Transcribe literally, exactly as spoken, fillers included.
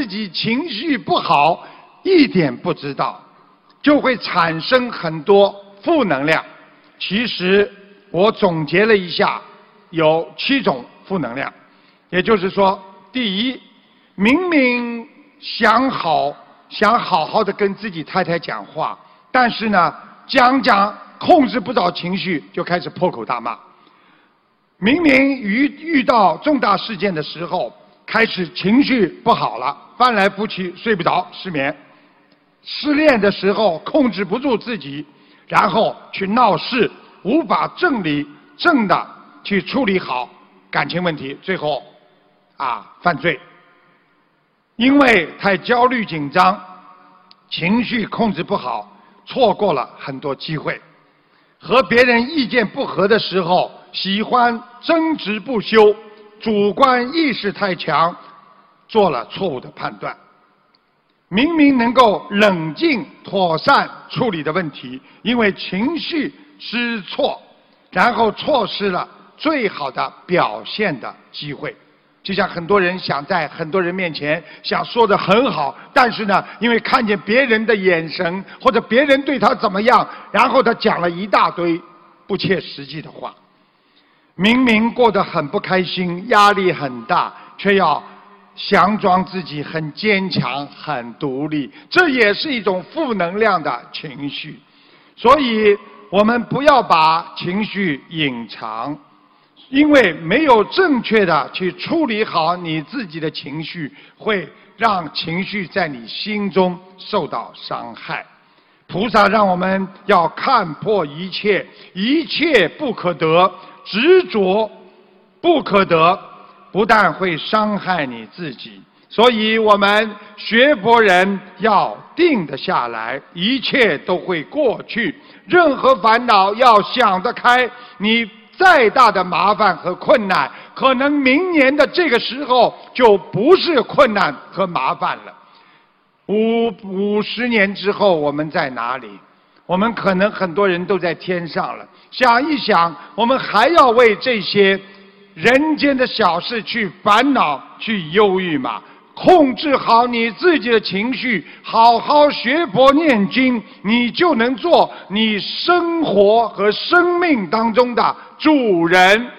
己情绪不好一点不知道，就会产生很多负能量。其实我总结了一下，有七种负能量。也就是说，第一，明明想好想好好的跟自己太太讲话，但是呢讲讲控制不到情绪，就开始破口大骂。明明遇遇到重大事件的时候，开始情绪不好了，翻来覆去睡不着，失眠。失恋的时候控制不住自己，然后去闹事，无法正理正的去处理好感情问题，最后啊犯罪。因为太焦虑紧张，情绪控制不好，错过了很多机会。和别人意见不合的时候，喜欢争执不休，主观意识太强，做了错误的判断。明明能够冷静妥善处理的问题，因为情绪失措，然后错失了最好的表现的机会。就像很多人想在很多人面前想说得很好，但是呢，因为看见别人的眼神或者别人对他怎么样，然后他讲了一大堆不切实际的话。明明过得很不开心，压力很大，却要佯装自己很坚强很独立，这也是一种负能量的情绪。所以我们不要把情绪隐藏，因为没有正确的去处理好你自己的情绪，会让情绪在你心中受到伤害。菩萨让我们要看破一切，一切不可得，执着不可得，不但会伤害你自己。所以我们学佛人要定得下来，一切都会过去，任何烦恼要想得开。你再大的麻烦和困难，可能明年的这个时候就不是困难和麻烦了。五五十年之后我们在哪里？我们可能很多人都在天上了。想一想，我们还要为这些人间的小事去烦恼去忧郁吗？控制好你自己的情绪，好好学佛念经，你就能做你生活和生命当中的主人。